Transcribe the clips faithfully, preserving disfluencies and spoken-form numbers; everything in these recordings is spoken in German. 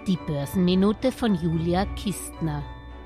Die Börsenminute von Julia Kistner.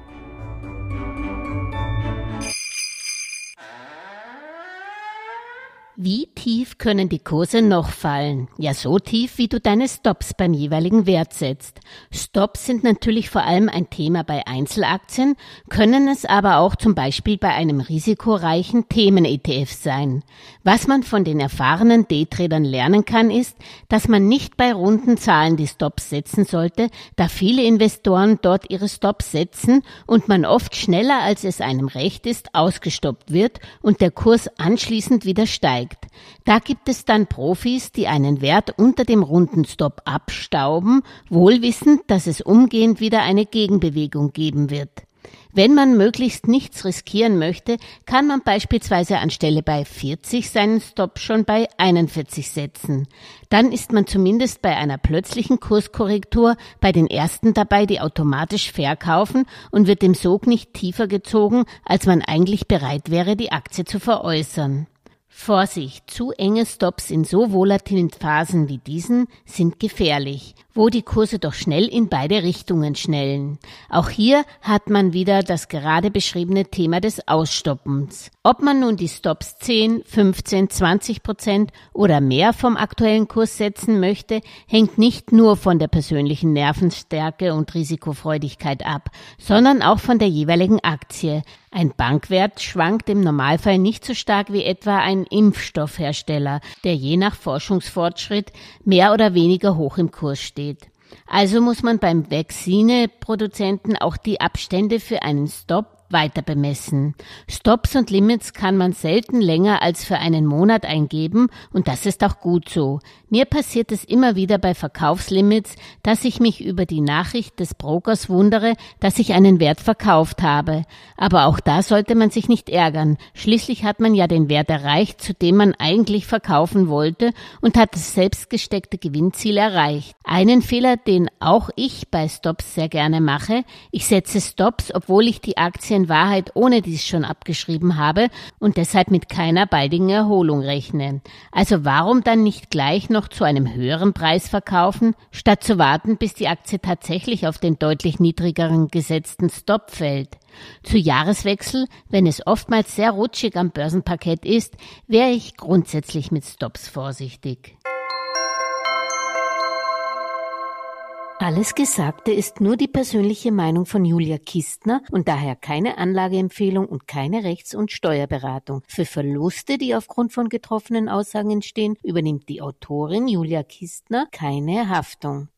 Wie tief können die Kurse noch fallen? Ja, so tief, wie du deine Stops beim jeweiligen Wert setzt. Stops sind natürlich vor allem ein Thema bei Einzelaktien, können es aber auch zum Beispiel bei einem risikoreichen Themen-E T F sein. Was man von den erfahrenen Daytradern lernen kann, ist, dass man nicht bei runden Zahlen die Stops setzen sollte, da viele Investoren dort ihre Stops setzen und man oft schneller, als es einem recht ist, ausgestoppt wird und der Kurs anschließend wieder steigt. Da gibt es dann Profis, die einen Wert unter dem runden Stop abstauben, wohl wissend, dass es umgehend wieder eine Gegenbewegung geben wird. Wenn man möglichst nichts riskieren möchte, kann man beispielsweise anstelle bei vierzig seinen Stop schon bei einundvierzig setzen. Dann ist man zumindest bei einer plötzlichen Kurskorrektur bei den ersten dabei, die automatisch verkaufen und wird dem Sog nicht tiefer gezogen, als man eigentlich bereit wäre, die Aktie zu veräußern. Vorsicht, zu enge Stops in so volatilen Phasen wie diesen sind gefährlich, wo die Kurse doch schnell in beide Richtungen schnellen. Auch hier hat man wieder das gerade beschriebene Thema des Ausstoppens. Ob man nun die Stops zehn, fünfzehn, zwanzig Prozent oder mehr vom aktuellen Kurs setzen möchte, hängt nicht nur von der persönlichen Nervenstärke und Risikofreudigkeit ab, sondern auch von der jeweiligen Aktie. Ein Bankwert schwankt im Normalfall nicht so stark wie etwa ein Impfstoffhersteller, der je nach Forschungsfortschritt mehr oder weniger hoch im Kurs steht. Also muss man beim Vaccine-Produzenten auch die Abstände für einen Stop weiter bemessen. Stops und Limits kann man selten länger als für einen Monat eingeben und das ist auch gut so. Mir passiert es immer wieder bei Verkaufslimits, dass ich mich über die Nachricht des Brokers wundere, dass ich einen Wert verkauft habe. Aber auch da sollte man sich nicht ärgern. Schließlich hat man ja den Wert erreicht, zu dem man eigentlich verkaufen wollte und hat das selbst gesteckte Gewinnziel erreicht. Einen Fehler, den auch ich bei Stops sehr gerne mache: Ich setze Stops, obwohl ich die Aktie in Wahrheit ohne dies schon abgeschrieben habe und deshalb mit keiner baldigen Erholung rechne. Also warum dann nicht gleich noch zu einem höheren Preis verkaufen, statt zu warten, bis die Aktie tatsächlich auf den deutlich niedrigeren gesetzten Stop fällt? Zu Jahreswechsel, wenn es oftmals sehr rutschig am Börsenparkett ist, wäre ich grundsätzlich mit Stops vorsichtig. Alles Gesagte ist nur die persönliche Meinung von Julia Kistner und daher keine Anlageempfehlung und keine Rechts- und Steuerberatung. Für Verluste, die aufgrund von getroffenen Aussagen entstehen, übernimmt die Autorin Julia Kistner keine Haftung.